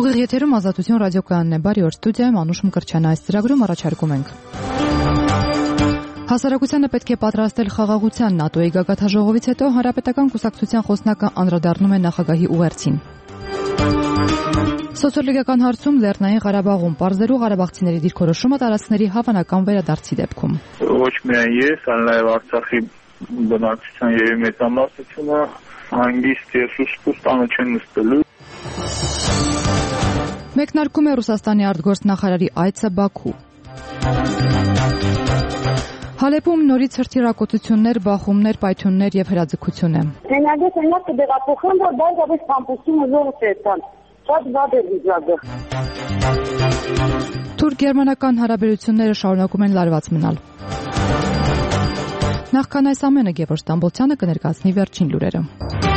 Ուղիղ եթերում Ազատություն ռադիոկայանն է, բարի օր, ստուդիայում Անուշ Մկրտչյան, այս ծրագրում առաջարկում ենք Հասարակությանը պետք է պատրաստել խաղաղության ՆԱՏՕ-ի գագաթնաժողովից հետո Հանրապետական կուսակցության խոսնակը անդրադառնում է նախագահի ուղերձին Սոցիոլոգիական հարցում Լեռնային Ղարաբաղում պարզելու ղարաբաղցիների դիրքորոշումը տարածքների հավանական վերադարձի դեպքում Ոչ միայն ես, այլ նաև Արցախի բնակչության եւ մեծամասնությունը հանգիստ եւ սուսպուստանը չեն նստելու Մեկնարկում է Ռուսաստանի արտգործնախարարի այցը Բաքու Հալեպում նորից հրթիռակոծություններ, բախումներ, պայթյուններ եւ հրաձգություն է Հենագետ կդեղափոխեն, որ բայց կամպուսին զորը տեսան Շատ վատ է վիճակը Թուրք-գերմանական հարաբերությունները շարունակում են լարված մնալ Նախքան այս ամենը Գևորգ Ստամբոլցյանը կներկայացնի վերջին լուրերը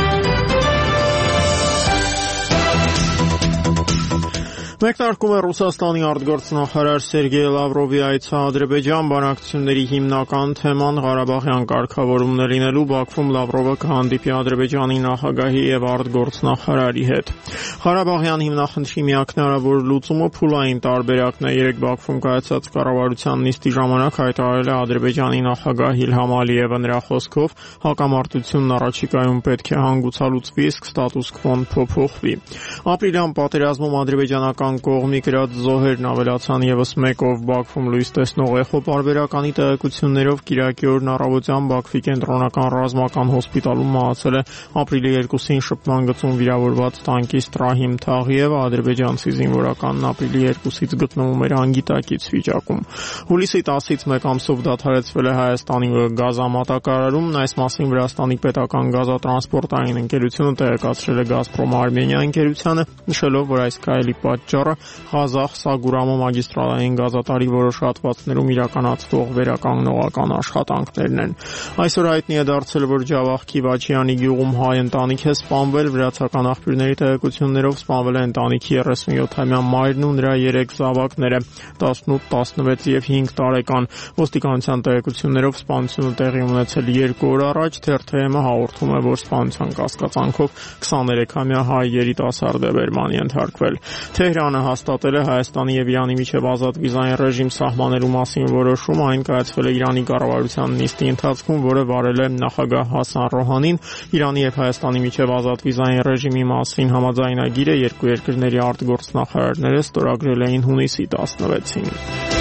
Մեկնարկում է Ռուսաստանի արտգործնախարար Սերգեյ Լավրովի այցը Ադրբեջան բանակցությունների հիմնական թեման Ղարաբաղյան կարգավորումն է լինելու Բաքվում Լավրովը կհանդիպի Ադրբեջանի նախագահի եւ արտգործնախարարի հետ։ Ղարաբաղյան հիմնախնդրի միակ հնարավոր լուծումը փուլային տարբերակն է երեք Բաքվում կայացած կառավարության նիստի ժամանակ հայտարարել է Ադրբեջանի նախագահ Իլհամ Ալիևը նրա խոսքով հակամարտությունն առաջիկայում պետք է հանգուցալուծվի, իսկ ստատուս քվոն փոփոխվի։ Ապրիլյան պատերազմում ադրբեջանական կողմի գրած զոհերն ավելացան եւս մեկով Բաքվում լույս տեսնող էխո պարբերականի տեղեկություններով Կիրակի օրն առավոտյան Բաքվի կենտրոնական ռազմական հոսպիտալում մահացել է ապրիլի 2-ին շփման գծում վիրավորված տանկիստ Ռահիմ Թաղիևը, ադրբեջանցի զինվորականն ապրիլի 2-ից գտնվում էր անգիտակից վիճակում։ Հուլիսի 10-ից մեկ ամսով դադարեցվել է Հայաստանի գազամատակարարումն, այս մասին Վրաստանի պետական գազատրանսպորտային ընկերությունը տեղեկացրել է Գազպրոմ Արմենիա ընկերությանը, նշելով, որ այս քայլի պատճառը Ղազախ-Սագուրամո մագիստրալային գազատարի որոշ հատվածներում իրականացվող վերականգնողական աշխատանքներն են։ Այսօր հայտնի է դարձել, որ Ջավախքի Վաչյանի գյուղում հայ ընտանիք է սպանվել, վրացական աղբյուրների տեղեկություններով սպանվել է ընտանիքի 37-ամյա մայրն ու նրա 3 զավակները՝ 18, 16 եւ 5 տարեկան։ Ոստիկանության տեղեկություններով սպանությունը տեղի ունեցել 2 օր առաջ, թերթ-ը հաղորդում է, որ սպանության կասկածանքով 23-ամյա հայ երիտասարդ է բերման ենթարկվել։ Թեհրանը հաստատել է Հայաստանի եւ Իրանի միջև ազատ վիզային ռեժիմ սահմանելու մասին որոշում, այն կայացվել է Իրանի կառավարության նիստի ընթացքում, որը վարել է նախագահ Հասան Ռոհանին։ Իրանի եւ Հայաստանի միջև ազատ վիզային ռեժիմի մասին համաձայնագիրը երկու երկրների արտգործնախարարները ստորագրել էին հունիսի 16-ին։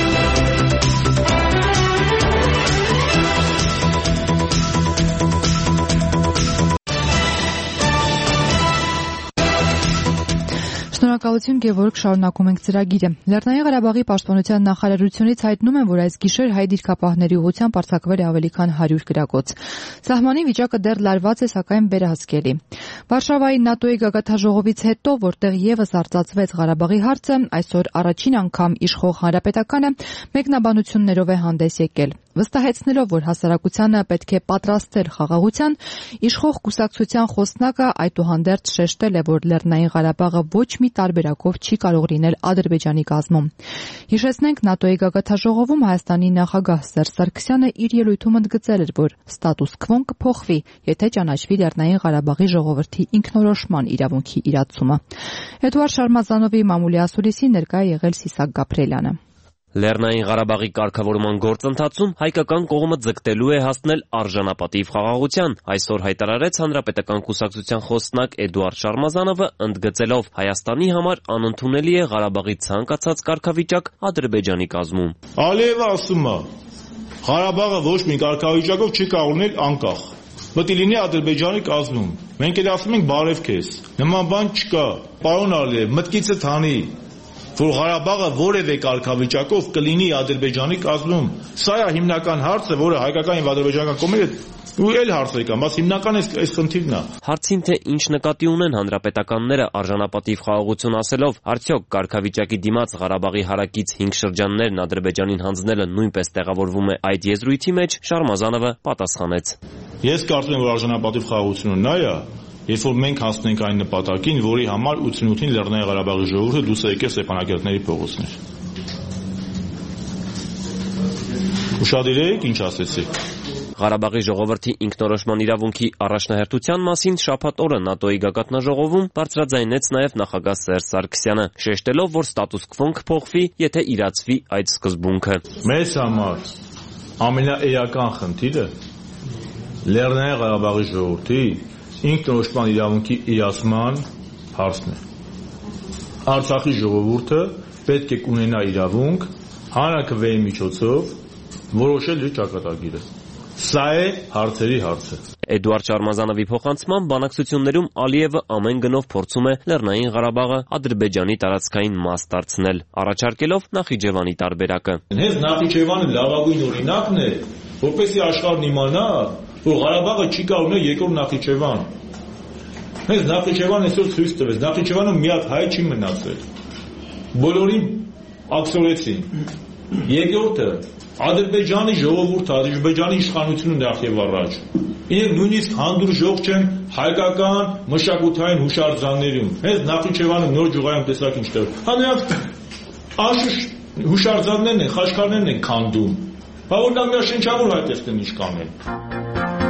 Շնորհակալություն Գևորգ, շարունակում ենք ծրագիրը։ Լեռնային Ղարաբաղի պաշտպանության նախարարությունից հայտնում են, որ այս գիշեր հայ դիրքապահների ուղղությամբ արձակվել է ավելի քան 100 գրակոց։ Սահմանի վիճակը դեռ լարված է, սակայն վերահսկելի։ Վարշավայի ՆԱՏՕ-ի գագաթնաժողովից հետո, որտեղ եւս արծացվեց Ղարաբաղի հարցը, այսօր առաջին անգամ իշխող հանրապետականը մեկնաբանություններով է հանդես եկել։ Վստահեցնելով, որ հասարակությանը պետք է պատրաստել խաղաղության, իշխող կուսակցության խոսնակը այդուհանդերձ շեշտել է, որ Լեռնային Ղարաբաղը ոչ մի տարբերակով չի կարող լինել Ադրբեջանի կազմում։ Հիշեցնենք, ՆԱՏՕ-ի գագաթնաժողովում Հայաստանի նախագահ Սերժ Սարգսյանը իր ելույթում ընդգծել էր, որ ստատուս քվոն կփոխվի, եթե ճանաչվի Լեռնային Ղարաբաղի ժողովրդի ինքնորոշման իրավունքի իրացումը։ Էդուարդ Շարմազանովի մամուլի ասուլիսի ներկա է եղել Սիսակ Գաբրելյանը։ Լեռնային Ղարաբաղի կարգավորման գործընթացում հայկական կողմը ձգտելու է հասնել արժանապատիվ խաղաղության, այսօր հայտարարեց Հանրապետական կուսակցության խոսնակ Էդուարդ Շարմազանովը, ընդգծելով Հայաստանի համար անընդունելի է Ղարաբաղի ցանկացած կարգավիճակ Ադրբեջանի կազմում։ Ալիևը ասում է, Ղարաբաղը ոչ մի կարգավիճակով չի կարող լինել անկախ։ Պետք է լինի Ադրբեջանի կազմում։ Մենք էլ ասում ենք բարև քեզ։ Նման բան չկա։ Պարոն Ալիև, մտքիցդ հանի, որ Ղարաբաղը որևէ կարգավիճակով կլինի Ադրբեջանի կազմում։ Սա է հիմնական հարցը, որը հայկական եւ ադրբեջանական կողմերը ու էլ հարցեր կան, բայց հիմնական այս խնդիրն է։ Հարցին թե ինչ նկատի ունեն հանրապետականները արժանապատիվ խաղաղություն ասելով, արդյոք կարգավիճակի դիմաց Ղարաբաղի հարակից 5 շրջաններն Ադրբեջանին հանձնելը նույնպես տեղավորվում է այդ եզրույթի մեջ, Շարմազանովը պատասխանեց։ Ես կարծում եմ, որ արժանապատիվ խաղաղությունը նա է, երբ որ մենք հասնենք այն նպատակին, որի համար 88-ին Լեռնային Ղարաբաղի ժողովուրդը դուրս է եկել Ստեփանակերտների փողոցներ։ Ուշադիր եք, ինչ ասեցիք։ Ղարաբաղի ժողովրդի ինքնորոշման իրավունքի առաջնահերթության մասին շաբաթ օրը ՆԱՏՕ-ի գագաթնաժողովում բարձրաձայնեց նաև նախագահ Սերժ Սարգսյանը, շեշտելով, որ ստատուս քվոն կփոխվի, եթե իրացվի այդ սկզբունքը։ Մեզ համար ամենաէական խնդիրը Լեռնային Ղարաբաղի ժողովրդի ինքնորոշման իրավունքի իրացման հարցն է։ Արցախի ժողովուրդը պետք է կունենա իրավունք հանրաքվեի միջոցով որոշել իր ճակատագիրը։ Սա է հարցերի հարցը։ Էդուարդ Շարմազանովի փոխանցմամբ բանակցություններում Ալիևը ամեն գնով փորձում է Լեռնային Ղարաբաղը Ադրբեջանի տարածքային մաս դարձնել, առաջարկելով Նախիջևանի տարբերակը։ Հենց Նախիջևանը լավագույն օրինակն է, որպեսզի աշխարհն իմանա, որ Ղարաբաղը չի կարող ունենալ երկրորդ Նախիջևան։ Հենց Նախիջևանը այսօր ցույց տվեց, Նախիջևանում մի հատ հայ չի մնացել։ Բոլորին աքսորեցին։ Երկրորդը Ադրբեջանի ժողովուրդը, Ադրբեջանի իշխանությունը նախ եւ առաջ։ Իրենք նույնիսկ հանդուրժող չեն հայկական մշակութային հուշարձաններում։ Հենց Նախիջևանը նոր ջուղայում տեսակ ինչտեղ։ Հա նրանք անշուշտ հուշարձաններն են, խաչքարներն են քանդում։ Բա որ նա միաշնչավոր հայ տեսնեն ինչ կանեն։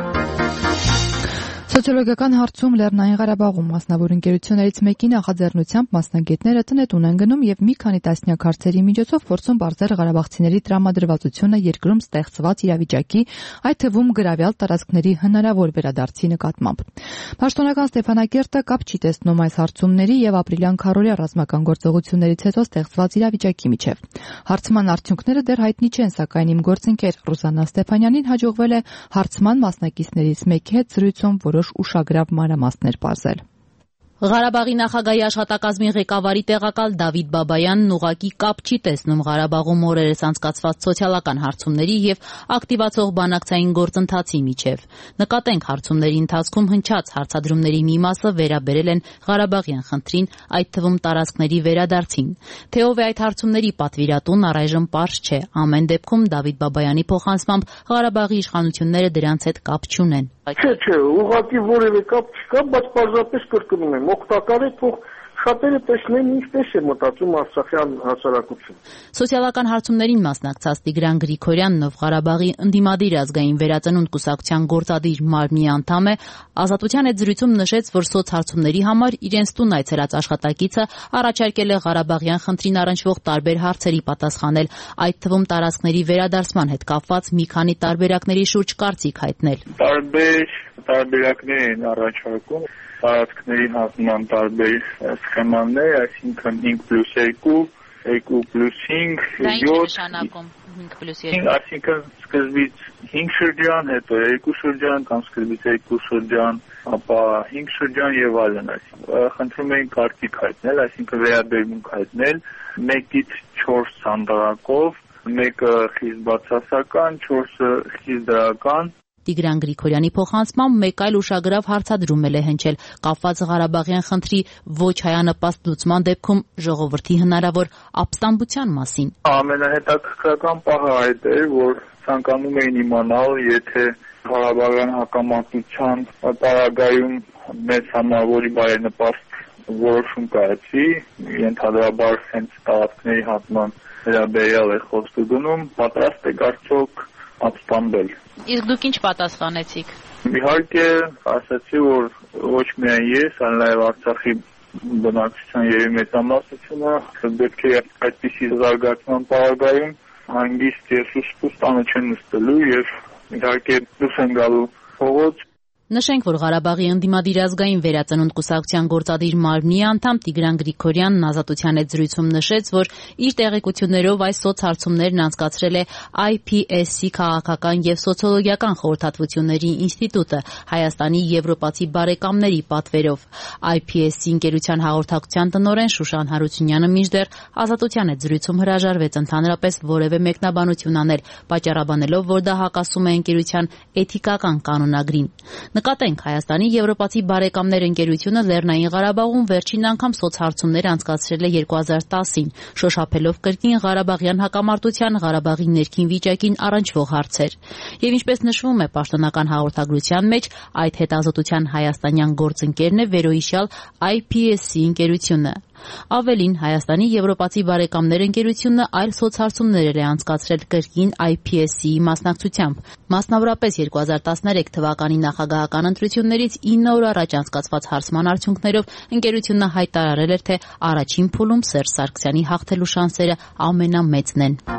Սոցիոլոգիական հարցում Լեռնային Ղարաբաղում մասնավոր ընկերություններից մեկի նախաձեռնությամբ մասնագետները տնետուն են գնում եւ մի քանի տասնյակ հարցերի միջոցով փորձում բարձր ղարաբաղցիների տրամադրվածությունը երկրում ստեղծված իրավիճակի, այդ թվում գրավյալ տարածքների հնարավոր վերադարձի նկատմամբ։ Պաշտոնական Ստեփանակերտը կապ չի տեսնում այս հարցումների եւ ապրիլյան քառօրյա ռազմական գործողություններից հետո ստեղծված իրավիճակի միջև։ Հարցման արդյունքները դեռ հայտնի չեն, սակայն իմ գործընկեր Ռուզաննա Ստեփանյանին հաջողվել է հարցման մասնակիցներից մեկի հետ զրույցում որոշ ուշագրավ մանրամասներ պարզել։ Ղարաբաղի նախագահի աշխատակազմի ղեկավարի տեղակալ Դավիթ Բաբայանն ուղղակի կապ չի տեսնում Ղարաբաղում օրերս անցկացված սոցիալական հարցումների եւ ակտիվացող բանակցային գործընթացի միջև։ Նկատենք հարցումների ընթացքում հնչած հարցադրումների մի մասը վերաբերել են Ղարաբաղյան խնդրին, այդ թվում տարածքների վերադարձին։ Թե ով է այդ հարցումների պատվիրատուն, առայժմ պարզ չէ։ Ամեն դեպքում Դավիթ Բաբայանի փոխանցմամբ Ղարաբաղի իշխանությունները դրանց հետ կապ չունեն։ Չէ, ուղղակի որևէ կապ չկա, բայց պարզապես կրկնում եմ, օգտակար է թող շատերը տեսնեն ինչպես է մտածում արցախյան հասարակությունը։ Սոցիալական հարցումներին մասնակցած Տիգրան Գրիգորյանն, ով Ղարաբաղի ընդդիմադիր ազգային վերածնունդ կուսակցության գործադիր մարմնի անդամ է, Ազատության հետ զրույցում նշեց, որ սոցհարցումների համար իրենց տուն այցելած աշխատակիցը առաջարկել է Ղարաբաղյան խնդրին առնչվող տարբեր հարցերի պատասխանել, այդ թվում տարածքների վերադարձման հետ կապված մի քանի տարբերակների շուրջ կարծիք հայտնել։ Տարբեր տարբերակներ են առաջարկում տարածքների հատման տարբեր սխեմաններ, այսինքն 5+2, 2+5, 7, 5+2, այսինքն սկզբից 5 շրջան, հետո 2 շրջան, կամ սկզբից 2 շրջան, ապա 5 շրջան եւ այլն, այսինքն խնդրում էին կարծիք հայտնել, այսինքն վերաբերմունք հայտնել 1-ից 4 սանդղակով, մեկը խիստ բացասական, 4-ը խիստ դրական։ Տիգրան Գրիգորյանի փոխանցմամբ մեկ այլ ուշագրավ հարցադրում է հնչել կապված Ղարաբաղյան խնդրի ոչ հայանպաստ լուծման դեպքում ժողովրդի հնարավոր ապստամբության մասին։ Ամենահետաքրքրական պահը այդ է, որ ցանկանում էին իմանալ, եթե Ղարաբաղյան հակամարտության պարագայում մեծ համավորի բարենպաստ որոշում կայացի, ենթադրաբար հենց տարածքների հատման վերաբերյալ է խոսքը գնում, պատրաստ է արդյոք ապստամբել։ Իսկ դուք ինչ պատասխանեցիք։ Իհարկե, ասացի, որ ոչ միայն ես, այլ նաև Արցախի բնակչության եւ մեծամասնությունը պետք է այդպիսի զարգացման պարագայում հանգիստ եւ սուսպուս տանը չեն նստելու եւ իհարկե դուրս են գալու փողոց։ Նշենք, որ Ղարաբաղի ընդդիմադիր ազգային վերածնունդ կուսակցության գործադիր մարմնի անդամ Տիգրան Գրիգորյանն Ազատության հետ զրույցում նշեց, որ իր տեղեկություններով այս սոցհարցումներն անցկացրել է IPSC քաղաքական եւ սոցիոլոգիական խորհրդատվությունների ինստիտուտը Հայաստանի եվրոպացի բարեկամների պատվերով։ IPSC ընկերության հաղորդակցության տնօրեն Շուշան Հարությունյանը մինչդեռ Ազատության հետ զրույցում հրաժարվեց ընդհանրապես որևէ մեկնաբանություն անել, պատճառաբանելով, որ դա հակասում է ընկերության էթիկական կանոնագրին։ Նկատենք, Հայաստանի եվրոպացի բարեկամներ ընկերությունը Լեռնային Ղարաբաղում վերջին անգամ սոցհարցումներ անցկացրել է 2010-ին, շոշափելով կրկին Ղարաբաղյան հակամարտության, Ղարաբաղի ներքին վիճակին առնչվող հարցեր։ Եվ ինչպես նշվում է պաշտոնական հաղորդագրության մեջ, այդ հետազոտության հայաստանյան գործընկերն է վերոհիշյալ IPSC ընկերությունը։ Ավելին, Հայաստանի եվրոպացի բարեկամներ ընկերությունը այլ սոցհարցումներ է անցկացրել կրկին IPSC-ի մասնակցությամբ։ Մասնավորապես 2013 թվականի նախագահական ընտրություններից 9 օր առաջ անցկացված հարցման արդյունքներով ընկերությունը հայտարարել էր, թե առաջին փուլում Սերժ Սարգսյանի հաղթելու շանսերը ամենամեծն են։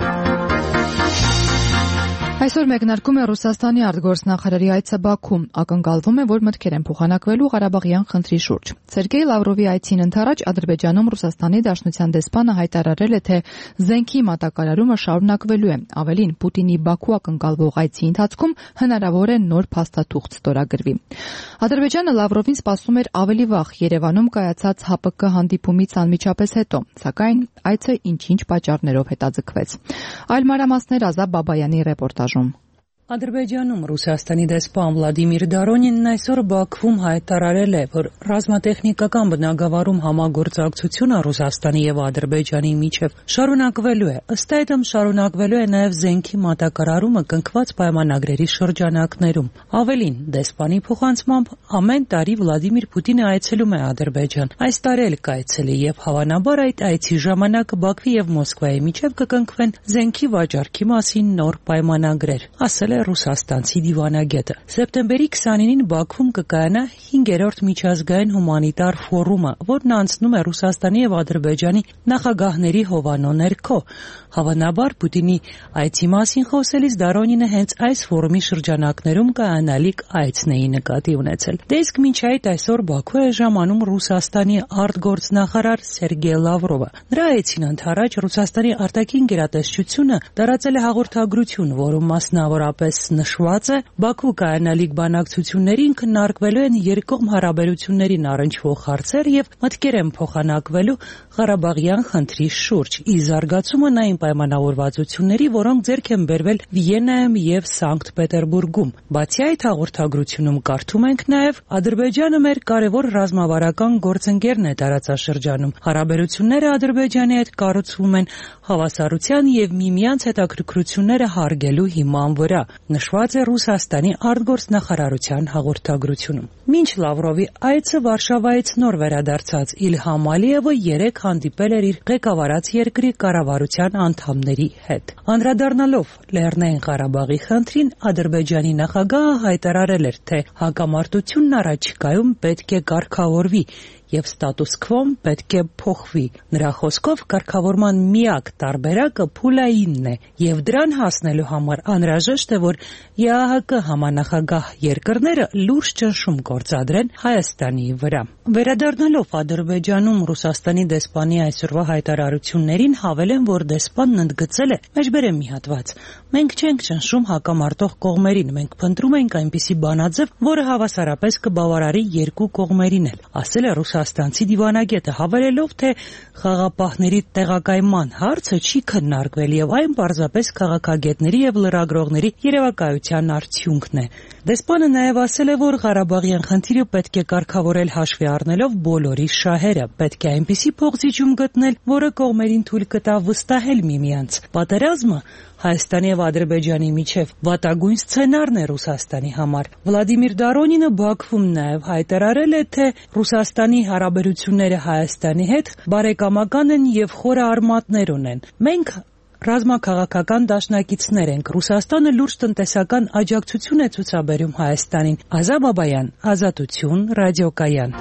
Այսօր մեկնարկում է Ռուսաստանի արտգործնախարարի այցը Բաքու։ Ակնկալվում է, որ մտքեր են փոխանակվելու Ղարաբաղյան խնդրի շուրջ։ Սերգեյ Լավրովի այցին ընդառաջ Ադրբեջանում Ռուսաստանի Դաշնության դեսպանը հայտարարել է, թե զենքի մատակարարումը շարունակվելու է։ Ավելին, Պուտինի Բաքու ակնկալվող այցի ընթացքում հնարավոր է նոր փաստաթուղթ ստորագրվի։ Ադրբեջանը Լավրովին սպասում էր ավելի վաղ Երևանում կայացած ՀԱՊԿ հանդիպումից անմիջապես հետո, սակայն այցը ինչ-ինչ պատճառներով հետաձգվեց։ Այլ մանրամասներ Ազատ Բաբայանի ռեպորտաժում։ Ադրբեջանում Ռուսաստանի դեսպան Վլադիմիր Դարոնինն այսօր Բաքվում հայտարարել է, որ ռազմատեխնիկական բնագավառում համագործակցությունը Ռուսաստանի եւ Ադրբեջանի միջև շարունակվելու է։ Ըստ այդմ շարունակվելու է նաեւ զենքի մատակարարումը կնքված պայմանագրերի շրջանակներում։ Ավելին, դեսպանի փոխանցմամբ ամեն տարի Վլադիմիր Պուտինը այցելում է Ադրբեջան։ Այս տարի էլ կայցելի եւ հավանաբար այդ այցի ժամանակ Բաքվի եւ Մոսկվայի միջև կկնքվեն զենքի վաճառքի մասին նոր պայմանագրեր, ասել է ռուսաստանցի դիվանագետը։ Սեպտեմբերի 29-ին Բաքվում կկայանա 5-րդ միջազգային հումանիտար ֆորումը, որն անցնում է Ռուսաստանի եւ Ադրբեջանի նախագահների հովանու ներքո։ Հավանաբար Պուտինի այցի մասին խոսելիս Դարոնինը հենց այս ֆորումի շրջանակներում կայանալիք այցն է նկատի ունեցել։ Դե իսկ մինչ այդ այսօր Բաքու է ժամանում Ռուսաստանի արտգործնախարար Սերգեյ Լավրովը։ Նրա այցին ընդառաջ Ռուսաստանի արտաքին գերատեսչությունը տարածել է հաղորդագրություն, որում մասնավորապես նշված է Բաքու կայանալիք բանակցություններին քննարկվելու են երկկողմ հարաբերություններին առնչվող հարցեր եւ մտքեր են փոխանակվելու Ղարաբաղյան խնդրի շուրջ, ի զարգացումը այն պայմանավորվածությունների, որոնք ձեռք են բերվել Վիեննայում եւ Սանկտ Պետերբուրգում։ Բացի այդ հաղորդագրությունում կարդում ենք նաեւ Ադրբեջանը մեր կարևոր ռազմավարական գործընկերն է տարածաշրջանում։ Հարաբերությունները Ադրբեջանի հետ կառուցվում են հավասարության եւ միմյանց հետաքրքրությունները հարգելու հիման վրա, նշված է Ռուսաստանի արտգործնախարարության հաղորդագրությունում։ Մինչ Լավրովի այցը Վարշավայից նոր վերադարձած Իլհամ Ալիևը երեկ հանդիպել էր իր ղեկավարած երկրի կառավարության անդամների հետ։ Անդրադառնալով Լեռնային Ղարաբաղի խնդրին, Ադրբեջանի նախագահը հայտարարել էր, թե հակամարտությունն առաջիկայում պետք է կարգավորվի եւ ստատուս քվոն պետք է փոխվի։ Նրա խոսքով կարգավորման միակ տարբերակը փուլայինն է եւ դրան հասնելու համար անհրաժեշտ է, որ ԵԱՀԿ համանախագահ երկրները լուրջ ճնշում գործադրեն Հայաստանի վրա։ Վերադառնալով Ադրբեջանում Ռուսաստանի դեսպանի այսօրվա հայտարարություններին, հավելեն, որ դեսպանն ընդգծել է. «Մեջբերեմ մի հատված։ Մենք չենք ճնշում հակամարտող կողմերին, մենք փնտրում ենք այնպիսի բանաձև, որը հավասարապես կբավարարի երկու կողմերին էլ», ասել է ռուսաստանցի դիվանագետը, հավելելով, թե խաղապահների տեղակայման հարցը չի քննարկվել եւ այն պարզապես քաղաքագետների եւ լրագրողների երևակայության արդյունքն է։ Դեսպանը նաեւ ասել է, որ Ղարաբաղյան խնդիրը պետք է կարգավորել հաշվի առնելով բոլորի շահերը, պետք է այնպիսի փոխզիջում գտնել, որը կողմերին թույլ կտա վստահել միմյանց։ Պատերազմը Հայաստանի եւ Ադրբեջանի միջև վատագույն սցենարն է Ռուսաստանի համար։ Վլադիմիր Դարոնինը Բաքվում նաեւ հայտարարել է, թե Ռուսաստանի հարաբերությունները Հայաստանի հետ բարեկամական են եւ խորը արմատներ ունեն։ Մենք ռազմաքաղաքական դաշնակիցներ ենք։ Ռուսաստանը լուրջ տնտեսական աջակցություն է ցուցաբերում Հայաստանին։ Ազատ Բաբայան, Ազատություն, ռադիոկայան։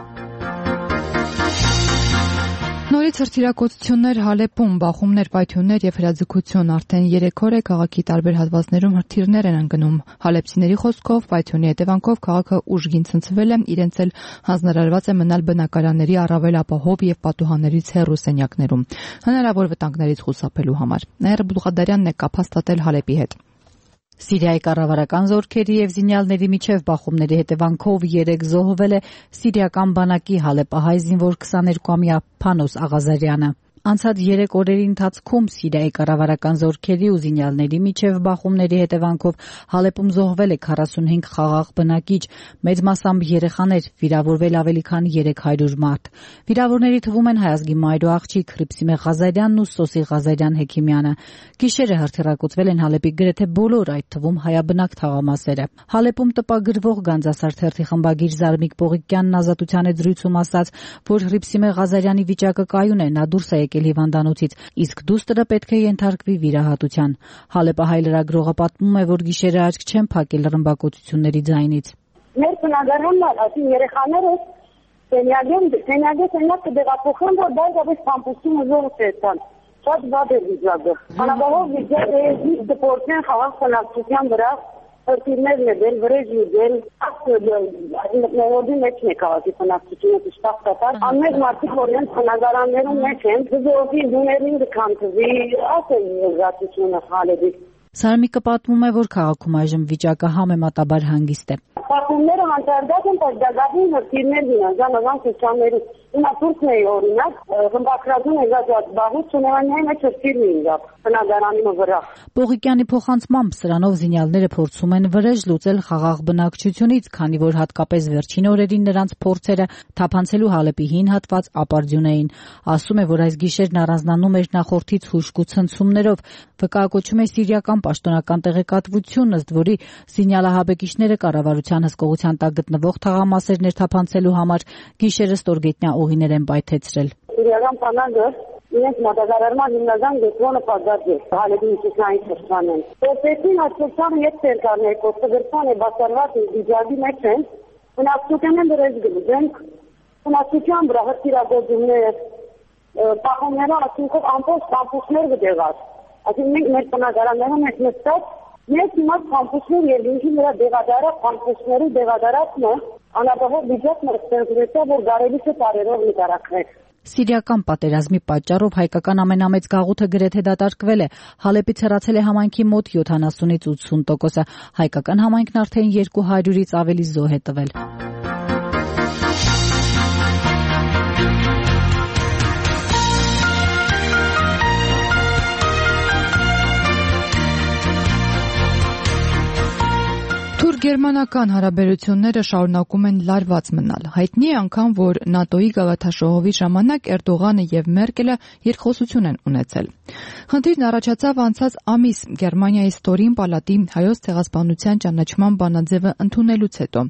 Նորից հրթիռակոծություններ Հալեպում, բախումներ, պայթյուններ եւ հրաձգություն արդեն 3 օր է քաղաքի տարբեր հատվածներում հրթիռներ են ընկնում։ Հալեպցիների խոսքով պայթյունի հետևանքով քաղաքը ուժգին ցնցվել է, իրենց էլ հանձնարարված է մնալ բնակարանների առավել ապահով եւ պատուհաններից հեռու սենյակներում, հնարավոր վտանգներից խուսափելու համար։ Նաիրա Բուլղադարյանն է կապ հաստատել Հալեպի հետ։ Սիրիայի կառավարական զորքերի եւ զինյալների միջև բախումների հետևանքով 3 զոհվել է սիրիական բանակի հալեպահայ զինվոր 22-ամյա Փանոս Աղազարյանը։ Անցած 3 օրերի ընթացքում Սիրիայի կառավարական զորքերի ու զինյալների միջև բախումների հետևանքով Հալեպում զոհվել է 45 խաղաղ բնակիչ, մեծ մասամբ երեխաներ, վիրավորվել ավելի քան 300 մարդ։ Վիրավորների թվում են Հայ ազգի մայր ու աղջիկ Հռիփսիմե Ղազարյանն ու Սոսի Ղազարյան Հեքիմյանը։ Գիշերը հրթիռակոծվել են Հալեպի գրեթե բոլոր, այդ թվում հայաբնակ թաղամասերը։ Հալեպում տպագրվող Գանձասար թերթի խմբագիր Զարմիկ Պողիկյանն Ազատության հետ զրույցում ասաց, որ Հռիփսիմե Ղազարյանի վիճակը կայուն է, նա դուրս է եկել հիվանդանոցից, իսկ դուստրը պետք է ենթարկվի վիրահատության։ Հալեպահայ լրագրողը պատմում է, որ գիշերը աչք չեն փակել ռմբակոծությունների ձայնից։ Մեր բնակարանն ասի երեխաները սենյակը կդեղափոխեն, որ բայց կամպուսում զորը տեսան։ Շատ վատ է վիճակը։ Անաբավով վիճակը դպորտեն խաղաղ բնակչության վրա հրթիռներ ledել, վրեժ ledել, նորոդի մեջ է քաղաքի բնակչությունը դժտախտատար։ Անմեծ մարդիկ որ են բնակարաններում մեջ են, զորքի դուներին դքանթվի, ասել զգացությունը Հալեպի։ Սարմիկը պատմում է, որ քաղաքում այժմ վիճակը համեմատաբար հանգիստ է։ Պատումները հանդարտած են, բայց դագաղին հրթիռներ գինան, զանազան սուչանների։ Հիմա Թուրքն է օրինակ, խմբակրատուն եղած բաղուց ունենային մեջ հրթիռ լինգապ, բնակարանի վրա։ Պողիկյանի փոխանցմամբ սրանով զինյալները փորձում են վրեժ լուծել խաղաղ բնակչությունից, քանի որ հատկապես վերջին օրերին նրանց փորձերը թափանցելու Հալեպի հին հատված ապարդյուն էին։ Ասում է, որ այս գիշերն առանձնանում էր նախորդից հուժկու ցնցումներով, վկայակոչում է սիրիական պաշտոնական տեղեկատվություն, ըստ որի զինյալահաբեկիչները կառավարության հսկողության տակ գտնվող թաղամասերներ թափանցելու համար գիշերը ստորգետնյա ուղիներ են պայթեցրել։ Սիրիական բանակը իրենց մատակարարման հիմնական գծոնը պատված է Հալեպի միջուկային շրջանին։ Որպեսզի հաշվեցան ետ ցերկարներ կոստագրության է բացառված վիճակի մեջ են, բնակչության են դրես գլուզենք, բնակչության վրա հրթիռակոծումներ, պահումները ասինքով ամբողջ կամպուսներ գտեղած։ Այսինքն մենք մեր բնակարաններում ենք նստած, ես հիմա կամպուսներ եւ ինքնին վրա դեղադարա կամպուսների դեղադարացը անաբավով վիճակն ստեղծվեցա, որ կարելի չէ տարերով նկարագրել։ Սիրիական պատերազմի պատճառով հայկական ամենամեծ գաղութը գրեթե դատարկվել է։ Հալեպից հեռացել է համայնքի մոտ 70-ից 80%-ը։ Հայկական համայնքն արդեն 200-ից ավելի զոհ է տվել։ Թուրք-գերմանական հարաբերությունները շարունակում են լարված մնալ։ Հայտնի է անգամ, որ ՆԱՏՕ-ի գավաթաշողովի ժամանակ Էրդողանը եւ Մերկելը երկխոսություն են ունեցել։ Խնդիրն առաջացավ անցած ամիս Գերմանիայի ստորին պալատի հայոց ցեղասպանության ճանաչման բանաձևը ընդունելուց հետո,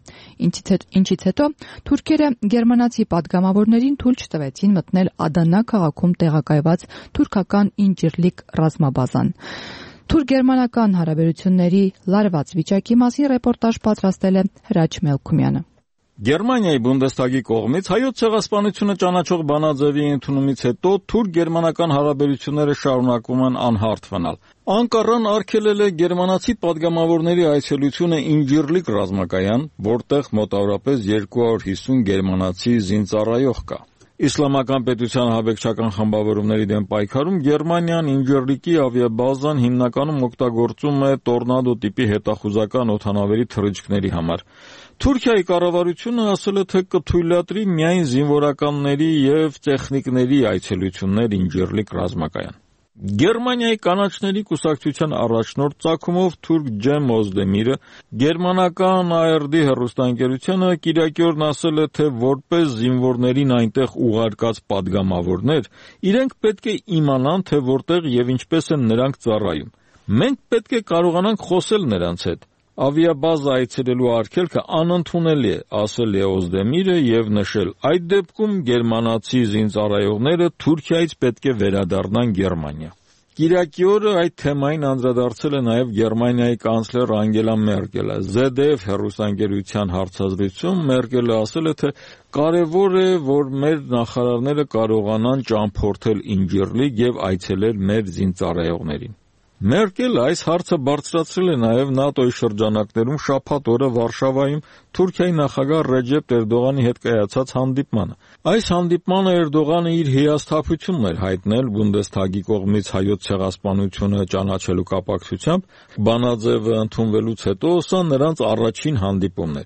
ինչից հետո թուրքերը գերմանացի падգամավորներին թույլ չտվեցին մտնել Ադանա քաղաքում տեղակայված թուրքական Ինջիրլիկ ռազմաբազան։ Թուրք-գերմանական հարաբերությունների լարված վիճակի մասին ռեպորտաժ պատրաստել է Հրաչ Մելքումյանը։ Գերմանիայի Բունդեսթագի կողմից հայոց ցեղասպանությունը ճանաչող բանաձևի ընդունումից հետո թուրք-գերմանական հարաբերությունները շարունակում են անհարթ մնալ։ Անկարան արգելել է գերմանացի падգամավորների այցելությունը Ինջիրլիկ ռազմակայան, որտեղ մոտավորապես 250 գերմանացի զինծառայող կա։ Իսլամական պետության ահաբեկչական խմբավորումների դեմ պայքարում Գերմանիան Ինջիրլիկի ավիաբազան հիմնականում օգտագործում է տորնադո տիպի հետախուզական օդանավերի թռիչքների համար։ Թուրքիայի կառավարությունը ասել է, թե կթույլատրի միայն զինվորականների եւ տեխնիկների այցելություններ Ինջիրլիկ ռազմակայան։ Գերմանիայի կանաչների կուսակցության առաջնորդ ծագումով թուրք Ջեմ Օզդեմիրը գերմանական ARD հեռուստաընկերությանը կիրակի օրն ասել է, թե որպես զինվորներին այնտեղ ուղարկած падգամավորներ, իրենք պետք է իմանան, թե որտեղ եւ ինչպես են նրանք ծառայում։ Մենք պետք է կարողանանք խոսել նրանց հետ։ Ավիաբազա այցելելու արգելքը անընդունելի է, ասել է Օզդեմիրը եւ նշել, այդ դեպքում գերմանացի զինծառայողները Թուրքիայից պետք է վերադառնան Գերմանիա։ Կիրակի օրը այդ թեմային անդրադարձել է նաև Գերմանիայի կանցլեր Անգելա Մերկելը։ ZDF հեռուստաընկերության հարցազրույցում Մերկելը ասել է, թե կարևոր է, որ մեր նախարարները կարողանան ճամփորդել Ինջիրլիկ եւ այցելել մեր զինծառայողներին։ Մերկելը այս հարցը բարձրացրել է նաև ՆԱՏՕ-ի շրջանակներում շաբաթ օրը Վարշավայում Թուրքիայի նախագահ Ռեջեփ Էրդողանի հետ կայացած հանդիպմանը։ Այս հանդիպմանը Էրդողանը իր հիասթափությունն էր հայտնել Բունդեսթագի կողմից հայոց ցեղասպանությունը ճանաչելու կապակցությամբ, բանաձևը ընդունվելուց հետո սա նրանց առաջին հանդիպումն էր։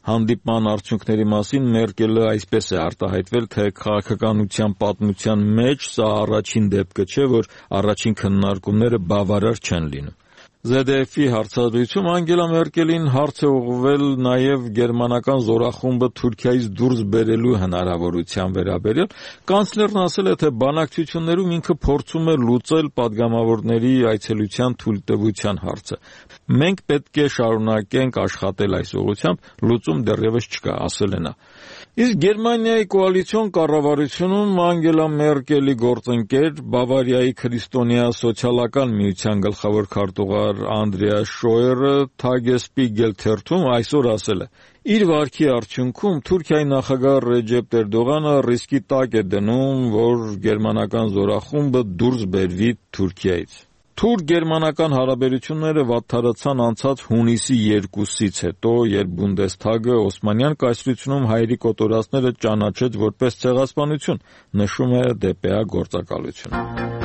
Հանդիպման արդյունքների մասին Մերկելը այսպես է արտահայտվել, թե քաղաքականության պատմության մեջ սա առաջին դեպքը չէ, որ առաջին քննարկումները բավարար չեն լինում։ ZDF-ի հարցազրույցում Անգելա Մերկելին հարց է ուղղվել նաև գերմանական զորախումբը Թուրքիայից դուրս բերելու հնարավորության վերաբերյալ։ Կանցլերն ասել է, թե բանակցություններում ինքը փորձում է լուծել падգամավորների այցելության թույլտվության հարցը։ Մենք պետք է շարունակենք աշխատել այս ուղղությամբ, լուծում դեռևս չկա, ասել է նա։ Իսկ Գերմանիայի կոալիցիոն կառավարությունում Անգելա Մերկելի գործընկեր Բավարիայի քրիստոնյա սոցիալական միության գլխավոր քարտուղար Անդրեաս Շոյերը Թագեսպիգել թերթում այսօր ասել է. Իր վարքի արդյունքում Թուրքիայի նախագահ Ռեջեփ Էրդողանը ռիսկի տակ է դնում, որ գերմանական զորախումբը դուրս բերվի Թուրքիայից։ Թուրք-գերմանական հարաբերությունները վատթարացան անցած հունիսի 2-ից հետո, երբ Բունդեսթագը Օսմանյան կայսրությունում հայերի կոտորածները ճանաչեց որպես ցեղասպանություն, նշում է ԴՊԱ գործակալությունը։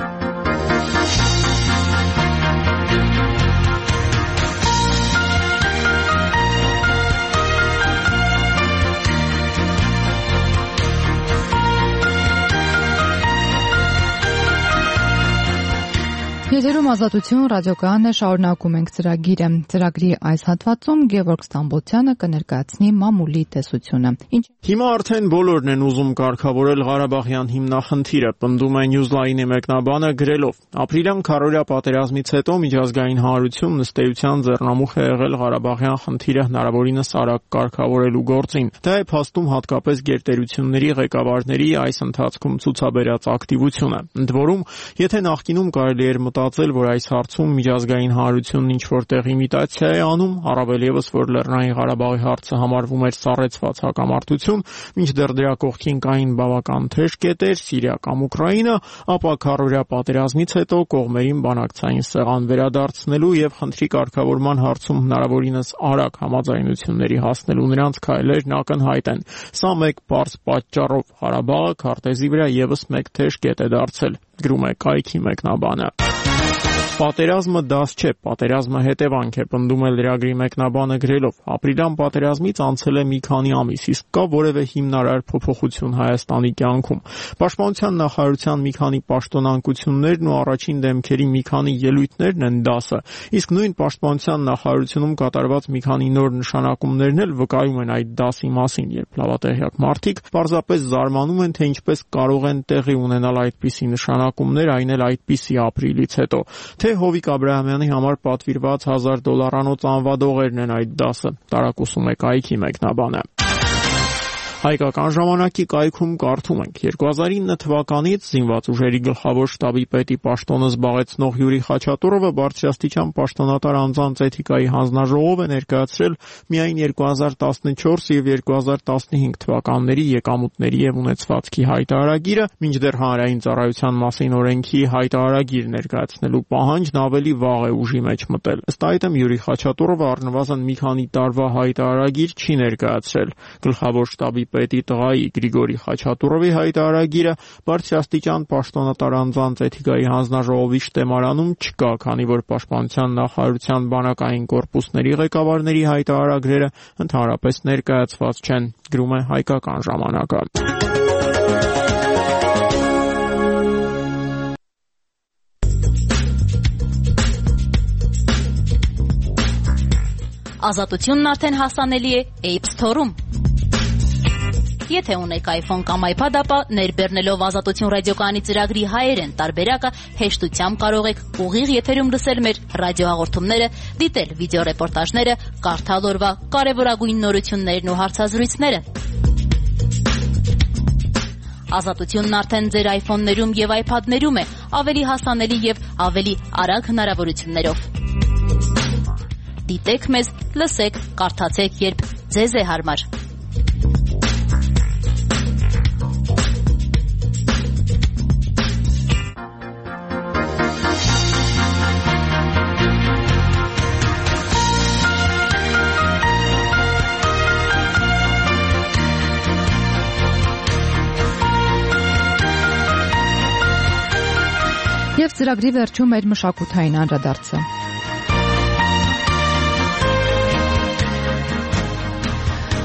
Եթերում Ազատություն ռադիոկայանն է, շարունակում ենք ծրագիրը։ Ծրագրի այս հատվածում Գևորգ Ստամբոլցյանը կներկայացնի մամուլի տեսությունը։ Հիմա արդեն բոլորն են ուզում կարգավորել Ղարաբաղյան հիմնախնդիրը, պնդում է Newsline-ի մեկնաբանը գրելով. Ապրիլյան քարորյա պատերազմից հետո միջազգային հանրությունն ըստ էության ձեռնամուխ է եղել Ղարաբաղյան խնդիրը հնարավորինս արագ կարգավորելու գործին։ Դա է փաստում հատկապես գերտերությունների ղեկավարների այս ընթացքում ցուցաբերած ակտիվությունը։ Ընդ որում, եթե նախկինում կարելի էր մտածել, որ այս հարցում միջազգային հանրությունն ինչ-որ տեղ իմիտացիա է անում, առավել ևս, որ Լեռնային Ղարաբաղի հարցը համարվում էր սառեցված հակամարտություն, մինչդեռ դրա կողքին կային բավական թեժ կետեր, Սիրիա կամ Ուկրաինա, ապա քարորյա պատերազմից հետո կողմերին բանակցային սեղան վերադարձնելու եւ խնդրի կարգավորման հարցում հնարավորինս արագ համաձայնությունների հասնելու նրանց քայլերն ակնհայտ են։ Սա մեկ պարզ պատճառով Ղարաբաղը քարտեզի վրա եւս մեկ թեժ կետ է դարձել, գրում է կայքի մեկնաբանը։ Պատերազմը դաս չէ, պատերազմը հետևանք է, պնդում է լրագրի մեկնաբանը գրելով. ապրիլյան պատերազմից անցել է մի քանի ամիս, իսկ կա որևէ հիմնարար փոփոխություն Հայաստանի կյանքում։ Պաշտպանության նախարարության մի քանի պաշտոնանկություններն ու առաջին դեմքերի մի քանի ելույթներն են դասը, իսկ նույն պաշտպանության նախարարությունում կատարված մի քանի նոր նշանակումներն էլ վկայում են այդ դասի մասին, երբ լավատեղյակ մարդիկ պարզապես զարմանում են, թե ինչպես կարող են տեղի ունենալ այդպիսի նշանակումներ, այն էլ այդպիսի ապրիլից հետո։ Թե Հովիկ Աբրահամյանի համար պատվիրված $1000 անվադողերն են այդ դասը, տարակուսում է կայքի մեկնաբանը։ Հայկական ժամանակի կայքում կարդում ենք. 2009 թվականից զինված ուժերի գլխավոր շտաբի պետի պաշտոնը զբաղեցնող Յուրի Խաչատուրովը բարձրաստիճան պաշտոնատար անձանց էթիկայի հանձնաժողով է ներկայացրել միայն 2014 եւ 2015 թվականների եկամուտների եւ ունեցվածքի հայտարարագիրը, մինչդեռ հանրային ծառայության մասին օրենքի հայտարարագիր ներկայացնելու պահանջն ավելի վաղ է ուժի մեջ մտել։ Ըստ այդմ Յուրի Խաչատուրովը առնվազն մի քանի տարվա հայտարարագիր չի ներկայացրել։ Գլխավոր շտաբի պետի տղայի Գրիգորի Խաչատուրովի հայտարարագիրը բարձրաստիճան պաշտոնատար անձանց էթիկայի հանձնաժողովի շտեմարանում չկա, քանի որ պաշտպանության նախարարության բանակային կորպուսների ղեկավարների հայտարարագրերը ընդհանրապես ներկայացված չեն, գրում է Հայկական ժամանակը։ Ազատությունն արդեն հասանելի է App Store-ում։ Եթե ունեք iPhone կամ iPad, ապա ներբեռնելով Ազատություն ռադիոկայանի ծրագրի հայերեն տարբերակը հեշտությամբ կարող եք ուղիղ եթերում լսել մեր ռադիոհաղորդումները, դիտել վիդեոռեպորտաժները, կարդալ օրվա կարևորագույն նորություններն ու հարցազրույցները։ Ազատությունն արդեն ձեր iPhone-ներում եւ iPad-ներում է, ավելի հասանելի եւ ավելի արագ հնարավորություններով։ Դիտեք մեզ, լսեք, կարդացեք, երբ ձեզ է հարմար։ Եվ ծրագրի վերջում մեր մշակութային անդրադարձը։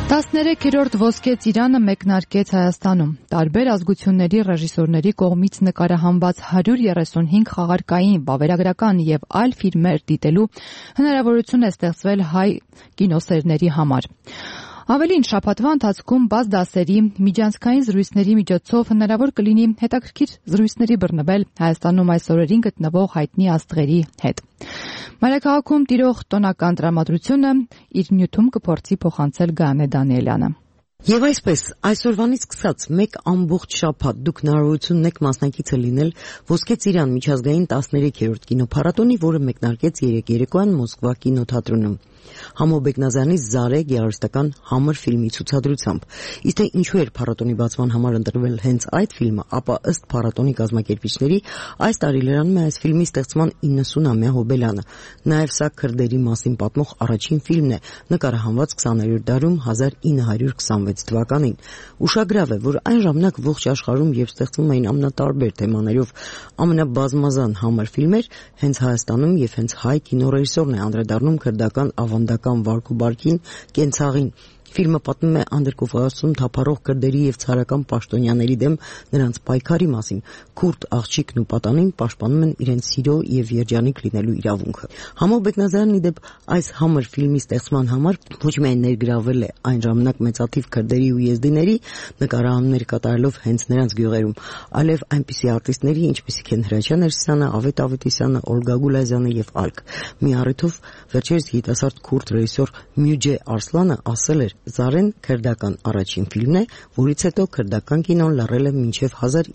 13-րդ ոսկե ծիրանը մեկնարկեց Հայաստանում։ Տարբեր ազգությունների ռեժիսորների կողմից նկարահանված 135 խաղարկային, վավերագրական եւ այլ ֆիլմեր դիտելու հնարավորություն է ստեղծվել հայ կինոսերների համար։ Ավելին, շաբաթվա ընթացքում բաց դասերի, միջանցքային զրույցների միջոցով հնարավոր կլինի հետաքրքիր զրույցների բռնվել Հայաստանում այս օրերին գտնվող հայտնի աստղերի հետ։ Մայրաքաղաքում տիրող տոնական տրամադրությունը իր նյութում կփորձի փոխանցել Գայանե Դանիելյանը։ Եվ այսպես, այսօրվանից սկսած մեկ ամբողջ շաբաթ դուք հնարավորություն ունեք մասնակիցը լինել Ոսկե ծիրան միջազգային 13-րդ կինոփառատոնի, որը մեկնարկեց երեկոյան Մոսկվա կինոթատրոնում։ Համո Բեկնազյանի Զարե գեղարվեստական համր ֆիլմի ցուցադրությամբ։ Իսկ թե ինչու էր փառատոնի բացման համար ընտրվել հենց այդ ֆիլմը, ապա ըստ փառատոնի կազմակերպիչների այս տարի լրանում է այս ֆիլմի ստեղծման 90-ամյա հոբելյանը։ Նաև սա քրդերի մասին պատմող առաջին ֆիլմն է, նկարահանված 20-րդ դարում 1926 թվականին։ Ուշագրավ է, որ այն ժամանակ ողջ աշխարհում երբ ստեղծվում էին ամենատարբեր թեմաներով ամենաբազմազան համր ֆիլմեր, հենց Հայաստանում եւ հենց հայ կինոռեժիսորն է անդրադառնում քրդական ավանդական վարք ու բարքին, կենցաղին։ Ֆիլմը պատմում է անդրկովկասում թափառող քրդերի եւ ցարական պաշտոնյաների դեմ նրանց պայքարի մասին։ Քուրդ աղջիկն ու պատանին պաշտպանում են իրենց սիրո եւ երջանիկ լինելու իրավունքը։ Համո Բեկնազյանն ի դեպ այս համր ֆիլմի ստեղծման համար ոչ միայն ներգրավել է այն ժամանակ մեծաթիվ քրդերի ու եզդիների, նկարահանումներ կատարելով հենց նրանց գյուղերում, այլև այնպիսի արտիստների, ինչպիսիք են Հրաչյա Ներսիսյանը, Ավետ Ավետիսյանը, Օլգա Գուլազյանը եւ այլք։ Մի առիթով վերջերս երիտասարդ քուրդ ռեժիսոր Մյուջե Արսլանը ասել էր. Զարեն քրդական առաջին ֆիլմն է, որից հետո քրդական կինոն լռել է մինչև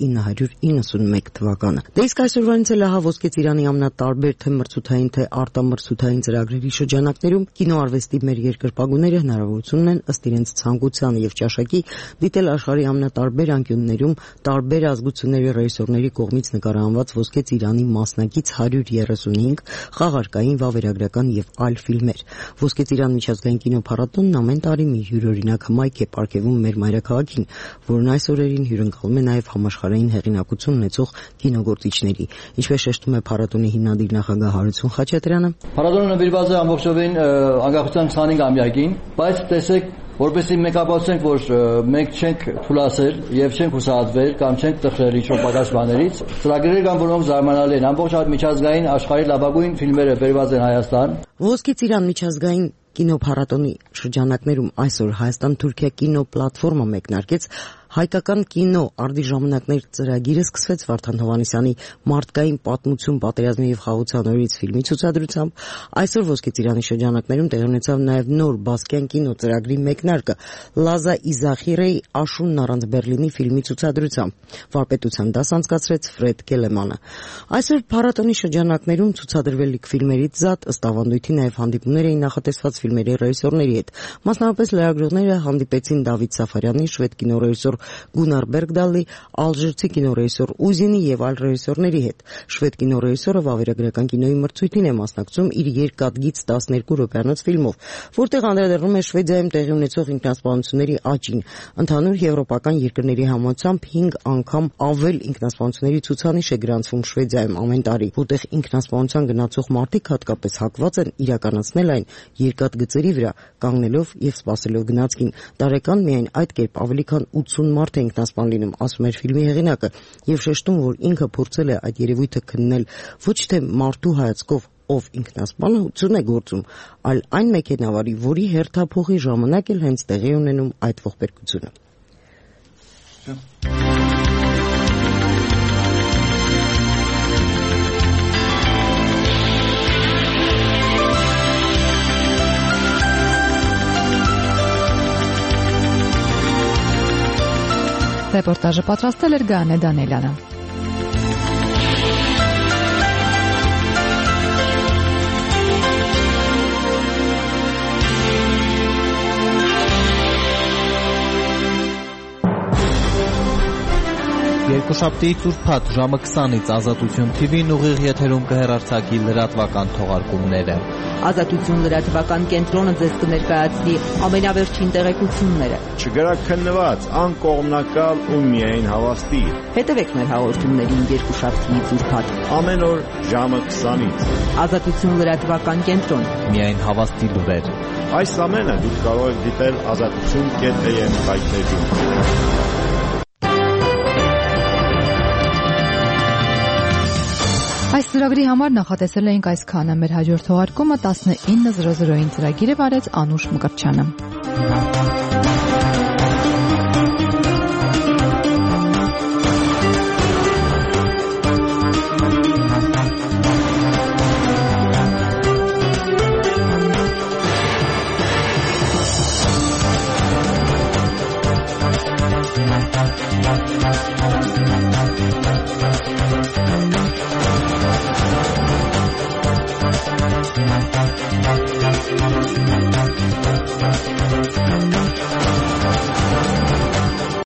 1991 թվականը։ Դե իսկ այսօրվանից էլ ահա Ոսկե ծիրանի ամենատարբեր թե մրցութային, թե արտամրցութային ծրագրերի շրջանակներում կինոարվեստի մեր երկրպագուները հնարավորություն ունեն ըստ իրենց ցանկության եւ ճաշակի դիտել աշխարհի ամենատարբեր անկյուններում տարբեր ազգությունների ռեժիսորների կողմից նկարահանված Ոսկե ծիրանի մասնակից 135 խաղարկային, վավերագրական եւ այլ ֆիլմեր։ Ոսկե ծիրան միջազգային կինոփառատոնն ամեն տարի մի յուրօրինակ հմայք է պարգևում մեր մայրաքաղաքին, որն այս օրերին հյուրընկալում է նաև համաշխարհային հեղինակություն ունեցող կինոգործիչների։ Ինչպես շեշտում է փառատոնի հիմնադիր նախագահ Հարություն Խաչատրյանը, փառատոնը նվիրված է ամբողջովին անկախության 25-ամյակին, բայց տեսեք, որպեսզի մենք ապացուցենք, որ մենք չենք թուլացել եւ չենք հուսահատվել կամ չենք տխրել ինչ-որ պակաս բաներից, ծրագրեր կան, որոնք զարմանալի են։ Ամբողջ միջազգային աշխարհի լավագույն ֆիլմերը բերված են Հայաստան։ Ոսկե ծիրան միջազգային կինոփառատոնի շրջանակներում այսօր Հայաստան-Թուրքիա կինոպլատֆորմը մեկնարկեց հայկական կինո արդի ժամանակներ ծրագիրը սկսվեց Վարդան Հովհաննիսյանի մարդկային պատմություն պատերազմի եւ խաղաղության օրից ֆիլմի ցուցադրությամբ։ Այսօր Ոսկե ծիրանի շրջանակներում տեղի ունեցավ նաեւ նոր բասկյան կինո ծրագրի մեկնարկը Լազա Իզախիրեի Աշունն առանց Բերլինի ֆիլմի ցուցադրությամբ։ Վարպետության դաս անցկացրեց Ֆրեդ Կելեմանը։ Այսօր փառատոնի շրջանակներում ցուցադրվելիք ֆիլմերից զատ ըստ ավանդույթի նաեւ հանդիպումներ էին նախատեսված ֆիլմերի ռեժիսորների հետ։ Մասնավորապես լրագրողները հանդիպեցին Դավիթ Սաֆարյանի, շվեդ կինոռեժիսոր Գունար Բերգդալի, ալժիրցի կինոռեժիսոր Ուզինի եւ այլ ռեժիսորների հետ։ Շվեդ կինոռեժիսորը վավերագրական կինոյի մրցույթին է մասնակցում իր երկաթգիծ 12 րոպեանոց ֆիլմով, որտեղ անդրադառնում է Շվեդիայում տեղի ունեցող ինքնասպանությունների աճին։ Ընդհանուր եվրոպական երկրների համաձայնությամբ 5 անգամ ավել ինքնասպանությունների ցուցանիշ է գրանցվում Շվեդիայում ամեն տարի, որտեղ ինքնասպանության գնացող մարդիկ հատկապես հակված են իրականացնել այն երկաթգծերի վրա, կանգնելով եւ սպասելով գնացքին։ Տարեկան միայն այդ կերպ ավելի քան 80 մարդ է ինքնասպան լինում, ասում էր ֆիլմի հեղինակը, եւ շեշտում, որ ինքը փորձել է այդ երևույթը քննել ոչ թե մարդու հայացքով, ով ինքնասպանություն է գործում, այլ այն մեքենավարի, որի հերթափոխի ժամանակ էլ հենց տեղի ունենում այդ ողբերգությունը։ Ռեպորտաժը պատրաստել էր Գայանե Դանիելյանը։ Երկուշաբթի ծուրփաթ ժամը 20-ից Ազատություն TV-ն ուղիղ եթերում կհեռարձակի լրատվական թողարկումները։ Ազատություն լրատվական կենտրոնը ձեզ կներկայացնի ամենավերջին տեղեկությունները։ Չգրաքննված, անկողմնակալ ու միայն հավաստի։ Հետևեք մեր հաղորդումներին երկուշաբթի ծուրփաթ ամեն օր ժամը 20-ից։ Ազատություն լրատվական կենտրոն։ Միայն հավաստի լուրեր։ Այս ամենը դուք կարող եք դիտել azatutsun.am վայրէջում։ Այս ծրագրի համար նախատեսել էինք այսքանը։ Մեր հաջորդ թողարկումը 19:00-ին ծրագիրը վարեց Անուշ Մկրտչյանը։